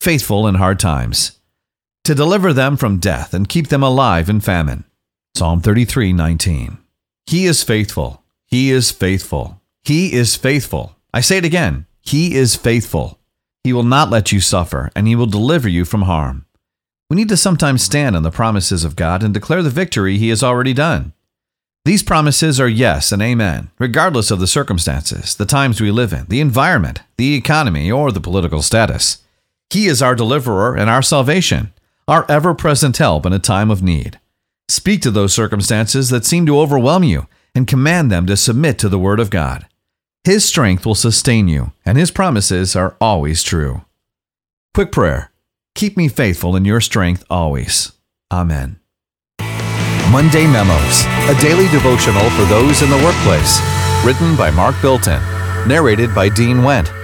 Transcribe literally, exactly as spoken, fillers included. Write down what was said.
faithful in hard times, to deliver them from death and keep them alive in famine. Psalm thirty-three nineteen. He is faithful. He is faithful. He is faithful. I say it again. He is faithful. He will not let you suffer, and He will deliver you from harm. We need to sometimes stand on the promises of God and declare the victory He has already done. These promises are yes and amen, regardless of the circumstances, the times we live in, the environment, the economy, or the political status. He is our deliverer and our salvation, our ever-present help in a time of need. Speak to those circumstances that seem to overwhelm you and command them to submit to the Word of God. His strength will sustain you, and His promises are always true. Quick prayer. Keep me faithful in your strength always. Amen. Monday Memos, a daily devotional for those in the workplace. Written by Mark Bilton. Narrated by Dean Wendt.